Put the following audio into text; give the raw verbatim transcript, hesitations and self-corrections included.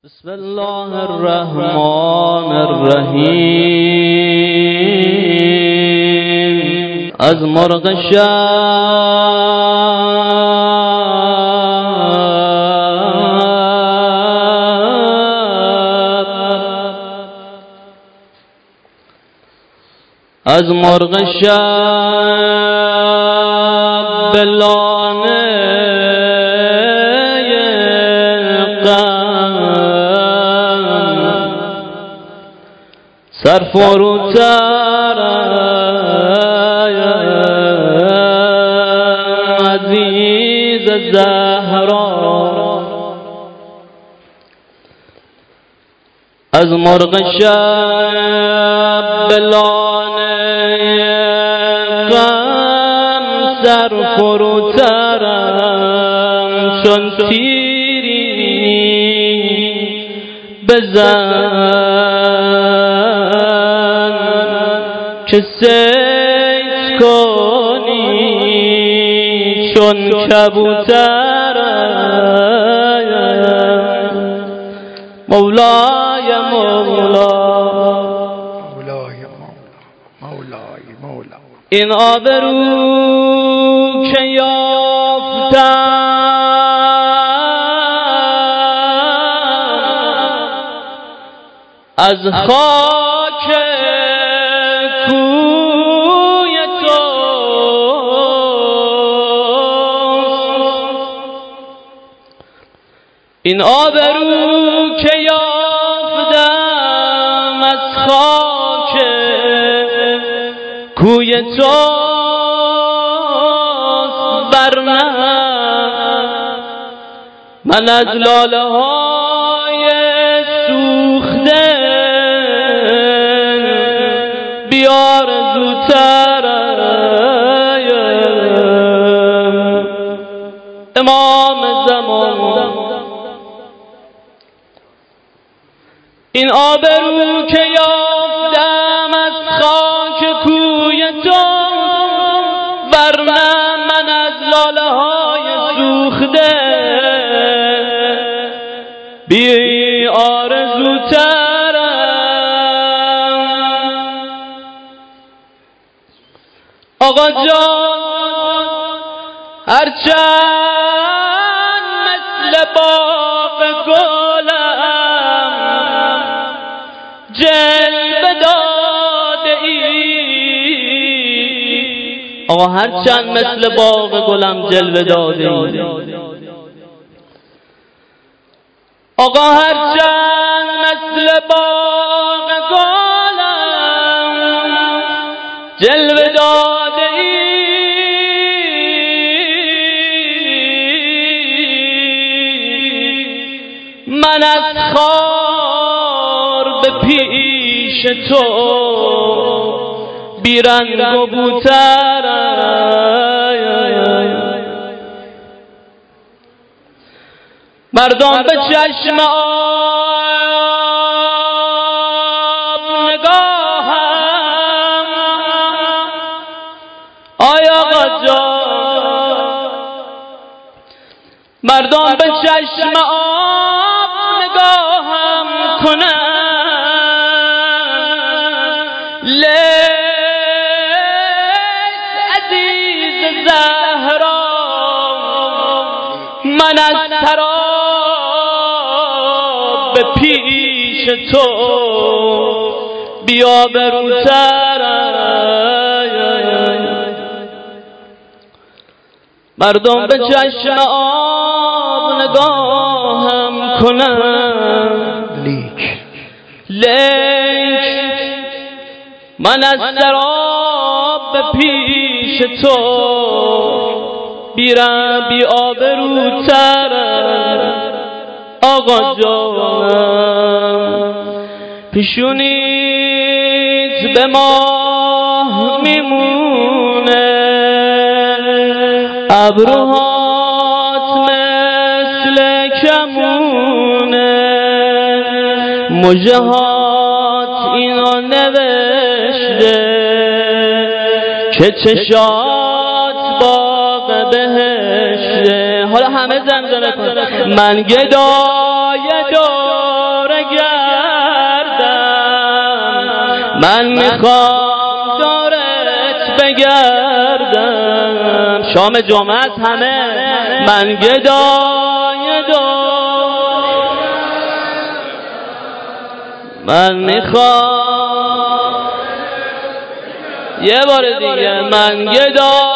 بسم الله الرحمن الرحیم. از مرغ شب از مرغ شب بلانه سر فروتر عزیز زهرا از مرغ شب بلانه غم سر فروترم چون تیری بزن که سید کنی چون کبوتر مولای مولا مولای مولای مولا. این آبرو که یافتم از خاک کوی تو این آبرو که یافتم از خاک کوی تو بر من من از لاله های سوخته بیار زودتر امام زمان این آبرو که یافتم از خاک کوی تو ورنه من از لاله های سوخته بی آرزوترم. آقا جان هرچند مثل باغ گلم جلوه داده ای آقا هرچند مثل باغ گلم جلوه داده ای آقا هرچند مثل باغ گلم جلوه داده ای من از خار به پیش تو بیرنگ و بوترم. مردم به چشم آب نگاهم آی آقا جان مردم به چشم آب نگاهم کنن لیک عزیز زهرا من از ترا به پیش تو بیا بروترم. مردم به چشم آب نگاهم کنن لیک لیک من از سراب به پیش تو بیرم بی آبروترم. آقا جانم پیشونیت به ماه میمونه ابروهات مثل کمونه مژهات اینو نوشته که چشات باغ بهشته. حالا همه زمزمه کن من گدای دو بگردم، من میخوام دارت بگردم. شام جمعه است همه من گدای دار، من میخوام یه بار دیگه من گدای